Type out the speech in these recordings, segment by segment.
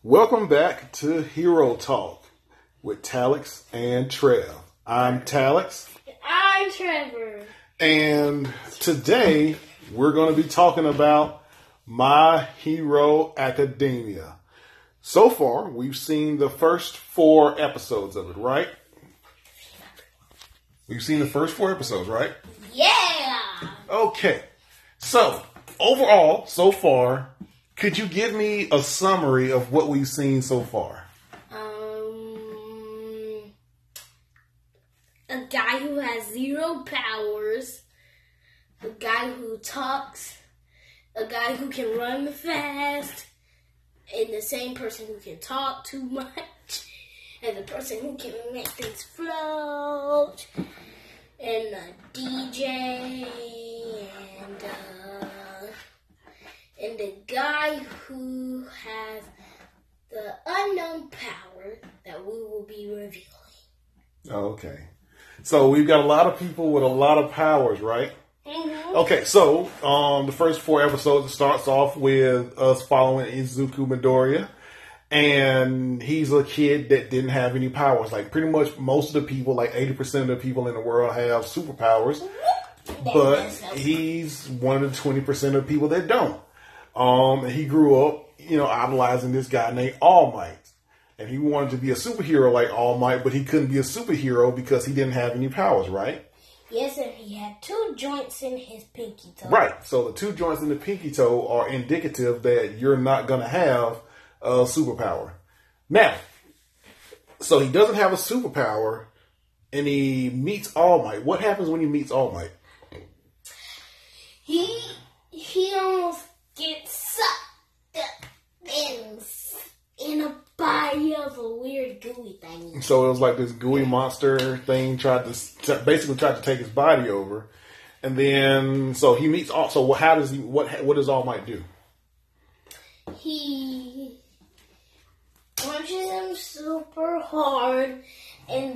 Welcome back to Hero Talk with Talix and Trev. I'm Talix. I'm Trevor. And today we're going to be talking about My Hero Academia. So far, we've seen the first 4 episodes of it, right? We've seen the first 4 episodes, right? Yeah! Okay. So, overall, so far, could you give me a summary of what we've seen so far? A guy who has 0 powers, a guy who talks, a guy who can run fast, and the same person who can talk too much, and the person who can make things float, and a DJ, and the guy who has the unknown power that we will be revealing. Okay. So we've got a lot of people with a lot of powers, right? Mm-hmm. Okay, so the first 4 episodes starts off with us following Izuku Midoriya. And he's a kid that didn't have any powers. Like pretty much most of the people, like 80% of the people in the world have superpowers. But he's one of the 20% of people that don't. And he grew up, idolizing this guy named All Might. And he wanted to be a superhero like All Might, but he couldn't be a superhero because he didn't have any powers, right? Yes, and he had 2 joints in his pinky toe. Right. So the 2 joints in the pinky toe are indicative that you're not going to have a superpower. Now, so he doesn't have a superpower, and he meets All Might. What happens when he meets All Might? He almost gets sucked up in a body of a weird gooey thing. So it was like this gooey monster thing basically tried to take his body over, and then so he meets. So what does All Might do? He punches him super hard, and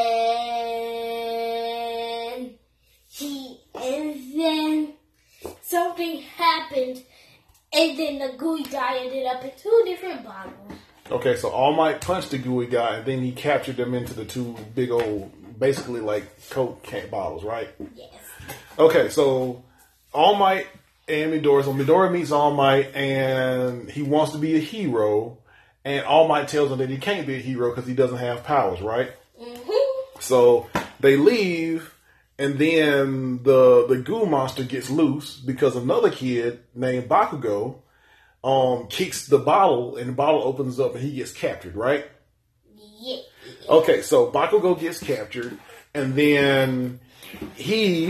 then something happened, and then the gooey guy ended up in 2 different bottles. Okay, so All Might punched the gooey guy, and then he captured them into the 2 big old, basically like Coke can bottles, right? Yes. Okay, so All Might and Midoriya. So Midoriya meets All Might, and he wants to be a hero. And All Might tells him that he can't be a hero because he doesn't have powers, right? Mm-hmm. So they leave, and then the goo monster gets loose because another kid named Bakugo kicks the bottle, and the bottle opens up, and he gets captured, right? Yeah. Okay, so Bakugo gets captured, and then he's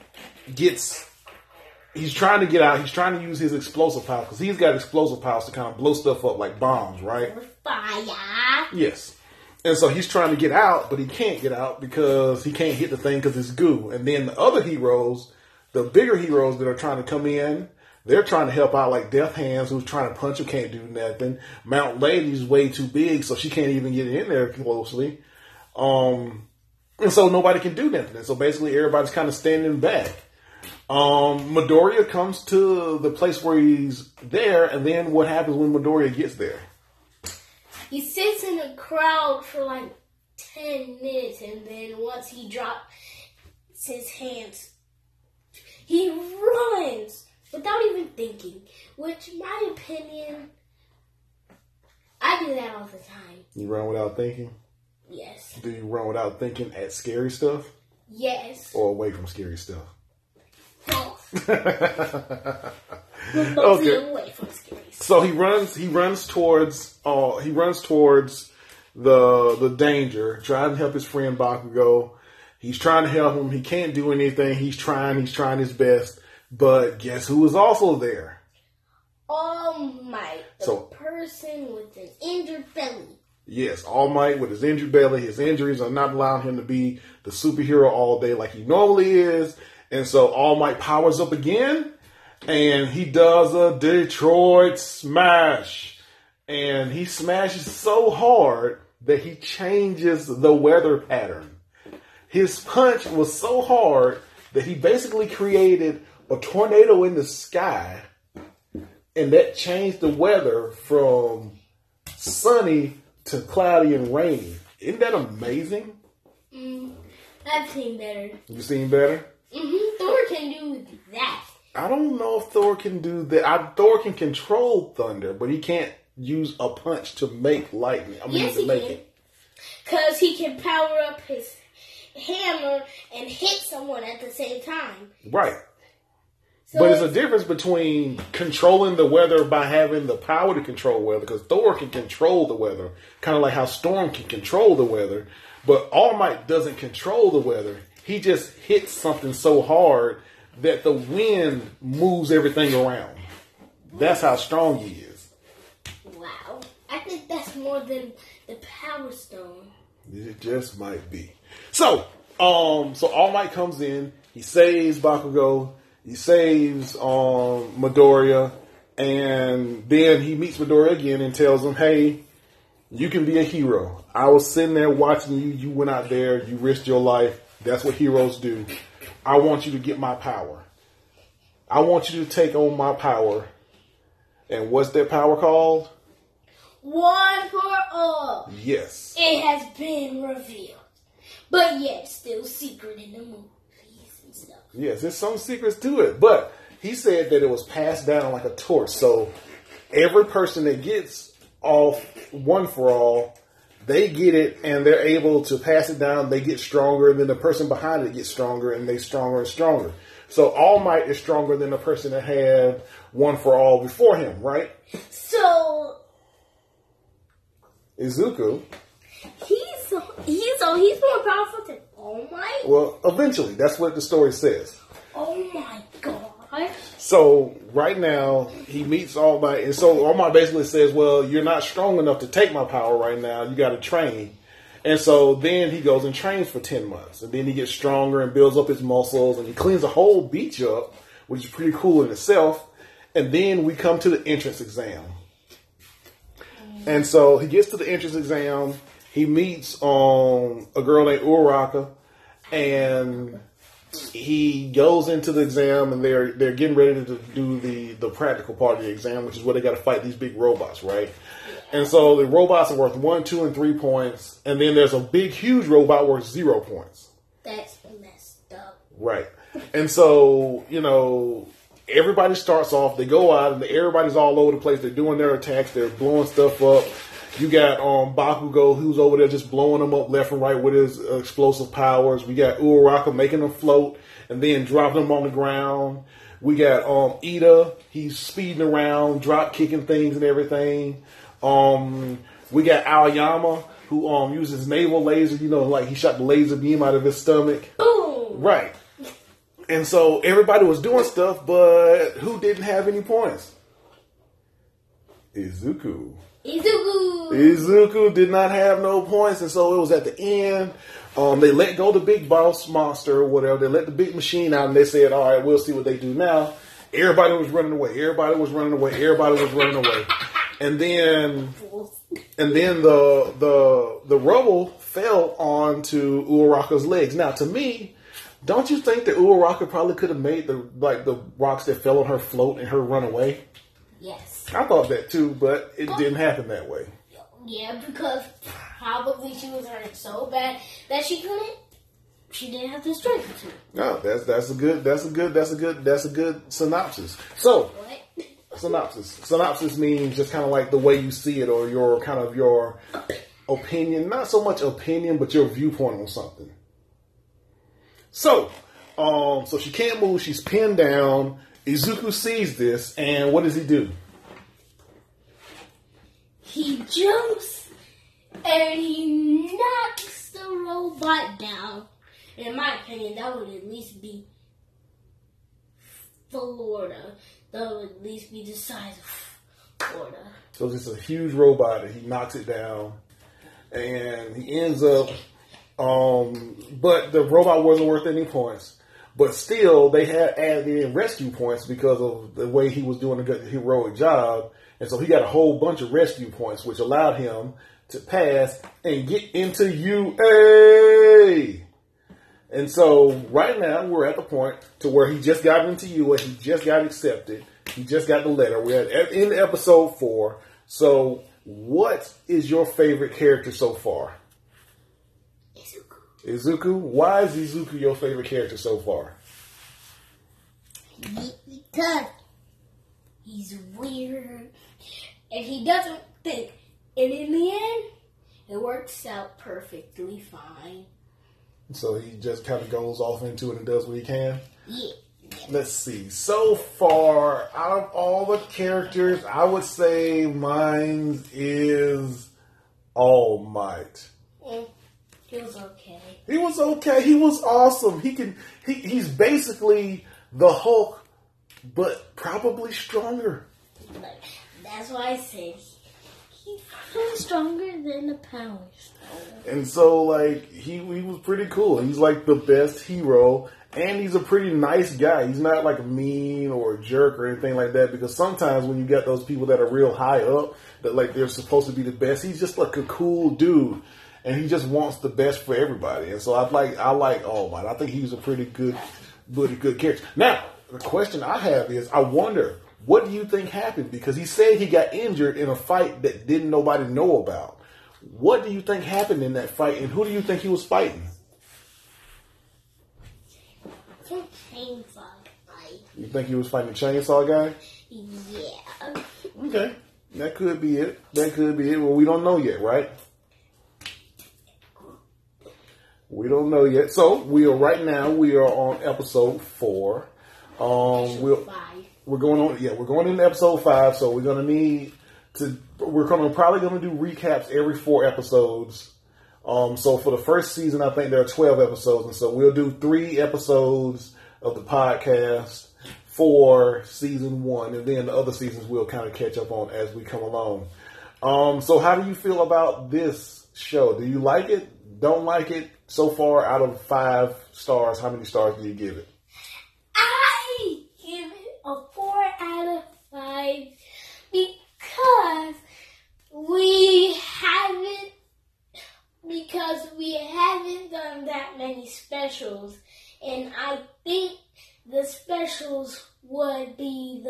trying to get out. He's trying to use his explosive powers because he's got explosive powers to kind of blow stuff up like bombs, right? Fire. Yes. And so he's trying to get out, but he can't get out because he can't hit the thing because it's goo. And then the other heroes, the bigger heroes that are trying to come in, they're trying to help out, like Death Hands, who's trying to punch him, can't do nothing. Mount Lady's way too big, so she can't even get in there closely. And so nobody can do nothing. And so basically everybody's kind of standing back. Midoriya comes to the place where he's there, and then what happens when Midoriya gets there? He sits in a crowd for like 10 minutes, and then once he drops his hands, he runs without even thinking. Which, in my opinion, I do that all the time. You run without thinking? Yes. Do you run without thinking at scary stuff? Yes. Or away from scary stuff? Both. Okay. Away from scary stuff. So he runs towards the danger, trying to help his friend Bakugo. He's trying to help him. He can't do anything. He's trying his best. But guess who is also there? All Might, the person with an injured belly. Yes, All Might with his injured belly. His injuries are not allowing him to be the superhero all day like he normally is. And so All Might powers up again, and he does a Detroit Smash. And he smashes so hard that he changes the weather pattern. His punch was so hard that he basically created a tornado in the sky, and that changed the weather from sunny to cloudy and rainy. Isn't that amazing? I've seen better. You seen better? Thor can do that. I don't know if Thor can do that. Thor can control thunder, but he can't use a punch to make lightning. Yes, he can. Because he can power up his hammer and hit someone at the same time. Right. So but there's a difference between controlling the weather by having the power to control weather, because Thor can control the weather, kind of like how Storm can control the weather. But All Might doesn't control the weather. He just hits something so hard that the wind moves everything around. That's how strong he is. Wow. I think that's more than the Power Stone. It just might be. So All Might comes in. He saves Bakugo. He saves Midoriya. And then he meets Midoriya again and tells him, hey, you can be a hero. I was sitting there watching you. You went out there. You risked your life. That's what heroes do. I want you to get my power. I want you to take on my power. And what's that power called? One for all. Yes. It has been revealed. But yet still secret in the movies and stuff. Yes, there's some secrets to it. But he said that it was passed down like a torch. So every person that gets off One for All, they get it and they're able to pass it down. They get stronger, and then the person behind it gets stronger, and they stronger and stronger. So All Might is stronger than the person that had One for All before him, right? So Izuku. He's more powerful than All Might? Well, eventually, that's what the story says. Oh my god. So right now he meets All Might, and so All Might basically says, well, you're not strong enough to take my power right now. You got to train. And so then he goes and trains for 10 months, and then he gets stronger and builds up his muscles, and he cleans the whole beach up, which is pretty cool in itself. And then we come to the entrance exam. And so he gets to the entrance exam. He meets a girl named Uraraka, and he goes into the exam, and they're getting ready to do the practical part of the exam, which is where they got to fight these big robots, right? And so the robots are worth 1, 2, and 3 points, and then there's a big, huge robot worth 0 points. That's messed up. Right. And so, everybody starts off, they go out, and everybody's all over the place. They're doing their attacks, they're blowing stuff up. You got Bakugo, who's over there just blowing them up left and right with his explosive powers. We got Uraraka making them float and then dropping them on the ground. We got Ida, he's speeding around, drop kicking things and everything. We got Aoyama, who uses naval laser, like he shot the laser beam out of his stomach. Boom! Right. And so everybody was doing stuff, but who didn't have any points? Izuku did not have no points, and so it was at the end. They let go the big boss monster or whatever. They let the big machine out, and they said, all right, we'll see what they do now. Everybody was running away. And then the rubble fell onto Uraraka's legs. Now, to me, don't you think that Uraraka probably could have made the rocks that fell on her float and her run away? Yes. I thought that too, but it didn't happen that way. Yeah, because probably she was hurt so bad that she didn't have the strength to. No, that's a good synopsis. So, What? Synopsis means just kind of like the way you see it, or your opinion. Not so much opinion, but your viewpoint on something. So she can't move. She's pinned down. Izuku sees this, and what does he do? He jumps and he knocks the robot down. In my opinion, that would at least be Florida. That would at least be the size of Florida. So it's a huge robot, and he knocks it down, and he ends up. But the robot wasn't worth any points. But still, they had added in rescue points because of the way he was doing a good heroic job. And so he got a whole bunch of rescue points, which allowed him to pass and get into UA. And so right now we're at the point to where he just got into UA. He just got accepted. He just got the letter. We're in episode 4. So What is your favorite character so far? Izuku. Why is Izuku your favorite character so far? Because he's weird and he doesn't think. And in the end, it works out perfectly fine. So he just kind of goes off into it and does what he can? Yeah. Let's see. So far, out of all the characters, I would say mine is All Might. He was okay. He was okay. He was awesome. He's basically the Hulk, but probably stronger. But that's why I said he's probably stronger than the Power Stone. And so, like, he was pretty cool. He's like the best hero, and he's a pretty nice guy. He's not like mean or a jerk or anything like that, because sometimes when you get those people that are real high up, that like they're supposed to be the best, he's just like a cool dude. And he just wants the best for everybody. And so I like All Might. I think he's a pretty good character. Now, the question I have is, I wonder, what do you think happened? Because he said he got injured in a fight that didn't nobody know about. What do you think happened in that fight, and who do you think he was fighting? Some chainsaw guy. You think he was fighting the chainsaw guy? Yeah. Okay. That could be it. Well, we don't know yet, right? We don't know yet. So we are on episode 4. We're going into episode 5. So we're probably gonna do recaps every 4 episodes. So for the first season, I think there are 12 episodes, and so we'll do 3 episodes of the podcast for season 1, and then the other seasons we'll kind of catch up on as we come along. So how do you feel about this show? Do you like it? Don't like it? So far, out of 5 stars, how many stars do you give it? I give it a 4 out of 5 because we haven't done that many specials, and I think the specials would be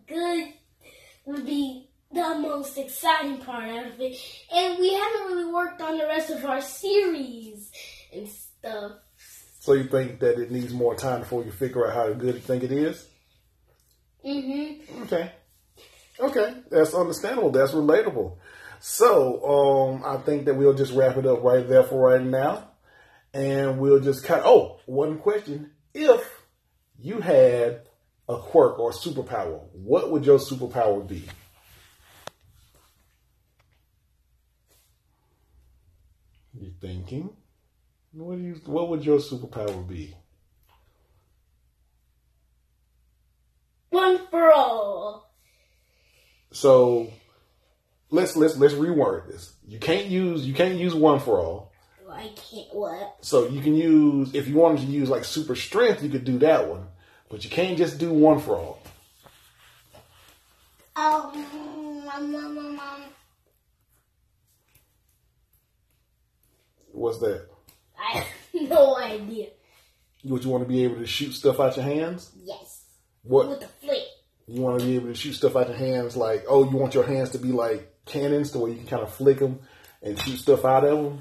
the most exciting part of it, and we haven't really worked on the rest of our series and stuff. So you think that it needs more time before you figure out how good you think it is? Mm-hmm. Okay. That's understandable. That's relatable. So, I think that we'll just wrap it up right there for right now. And we'll just one question. If you had a quirk or a superpower, what would your superpower be? You thinking? What would your superpower be? One for all. So let's reword this. You can't use one for all. I can't what? So you can use, if you wanted to use like super strength, you could do that one, but you can't just do one for all. What's that? I have no idea. Would you want to be able to shoot stuff out your hands? Yes. What? With the flick. You want to be able to shoot stuff out your hands like, you want your hands to be like cannons to where you can kind of flick them and shoot stuff out of them?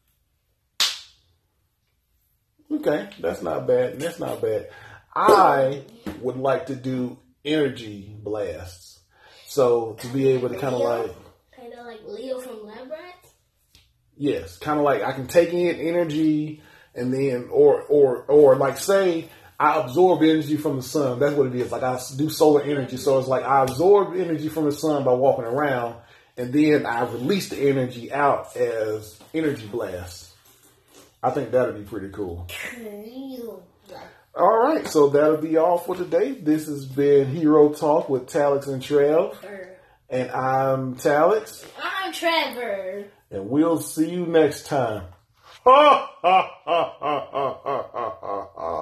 Okay, that's not bad. I would like to do energy blasts. So to be able to kind of like Leo from Labyrinth? Yes, kind of like I can take in energy and then, or like say I absorb energy from the sun. That's what it is. Like I do solar energy. So it's like I absorb energy from the sun by walking around, and then I release the energy out as energy blasts. I think that'd be pretty cool. All right, so that'll be all for today. This has been Hero Talk with Talix and Trev. And I'm Talix. I'm Trevor. And we'll see you next time. Ha ha ha ha ha ha ha.